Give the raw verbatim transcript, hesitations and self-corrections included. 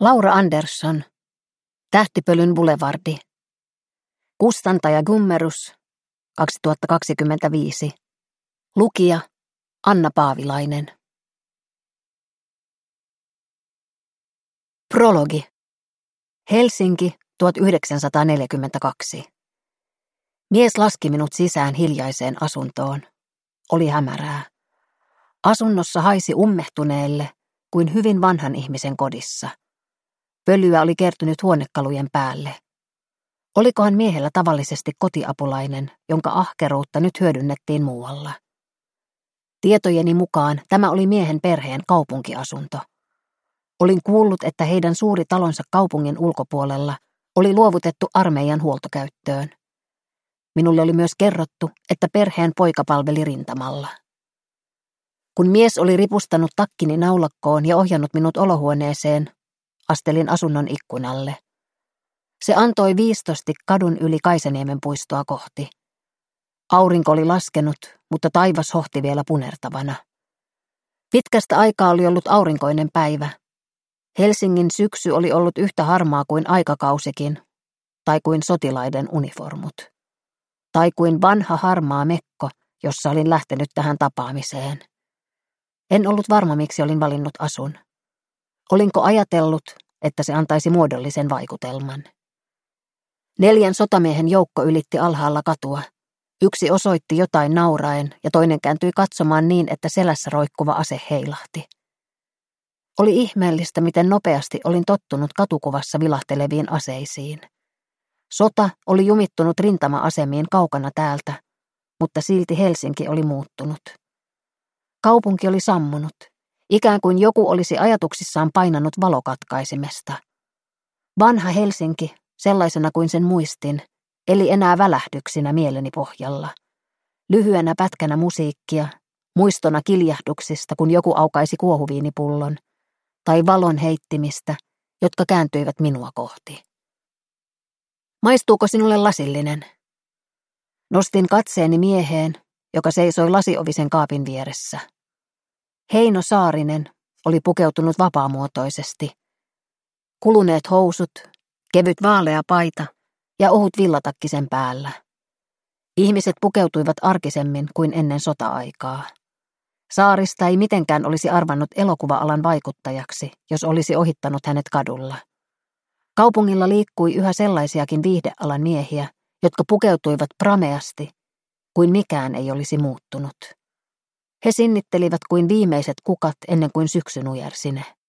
Laura Andersson, Tähtipölyn Boulevardi. Kustantaja Gummerus, kaksituhattakaksikymmentäviisi. Lukija Anna Paavilainen. Prologi. Helsinki, tuhatyhdeksänsataaneljäkymmentäkaksi. Mies laski minut sisään hiljaiseen asuntoon. Oli hämärää. Asunnossa haisi ummehtuneelle kuin hyvin vanhan ihmisen kodissa. Pölyä oli kertynyt huonekalujen päälle. Olikohan miehellä tavallisesti kotiapulainen, jonka ahkeruutta nyt hyödynnettiin muualla? Tietojeni mukaan tämä oli miehen perheen kaupunkiasunto. Olin kuullut, että heidän suuri talonsa kaupungin ulkopuolella oli luovutettu armeijan huoltokäyttöön. Minulle oli myös kerrottu, että perheen poika palveli rintamalla. Kun mies oli ripustanut takkini naulakkoon ja ohjannut minut olohuoneeseen, astelin asunnon ikkunalle. Se antoi viistosti kadun yli Kaisaniemen puistoa kohti. Aurinko oli laskenut, mutta taivas hohti vielä punertavana. Pitkästä aikaa oli ollut aurinkoinen päivä. Helsingin syksy oli ollut yhtä harmaa kuin aikakausikin, tai kuin sotilaiden uniformut. Tai kuin vanha harmaa mekko, jossa olin lähtenyt tähän tapaamiseen. En ollut varma, miksi olin valinnut asun. Olinko ajatellut, että se antaisi muodollisen vaikutelman? Neljän sotamiehen joukko ylitti alhaalla katua. Yksi osoitti jotain nauraen ja toinen kääntyi katsomaan niin, että selässä roikkuva ase heilahti. Oli ihmeellistä, miten nopeasti olin tottunut katukuvassa vilahteleviin aseisiin. Sota oli jumittunut rintama-asemiin kaukana täältä, mutta silti Helsinki oli muuttunut. Kaupunki oli sammunut, ikään kuin joku olisi ajatuksissaan painanut valokatkaisimesta. Vanha Helsinki, sellaisena kuin sen muistin, eli enää välähdyksinä mieleni pohjalla. Lyhyenä pätkänä musiikkia, muistona kiljahduksista, kun joku aukaisi kuohuviinipullon, tai valon heittimistä, jotka kääntyivät minua kohti. Maistuuko sinulle lasillinen? Nostin katseeni mieheen, joka seisoi lasiovisen kaapin vieressä. Heino Saarinen oli pukeutunut vapaamuotoisesti. Kuluneet housut, kevyt vaalea paita ja ohut villatakki sen päällä. Ihmiset pukeutuivat arkisemmin kuin ennen sota-aikaa. Saarista ei mitenkään olisi arvannut elokuva-alan vaikuttajaksi, jos olisi ohittanut hänet kadulla. Kaupungilla liikkui yhä sellaisiakin viihdealan miehiä, jotka pukeutuivat prameasti, kuin mikään ei olisi muuttunut. He sinnittelivät kuin viimeiset kukat ennen kuin syksy nujersine.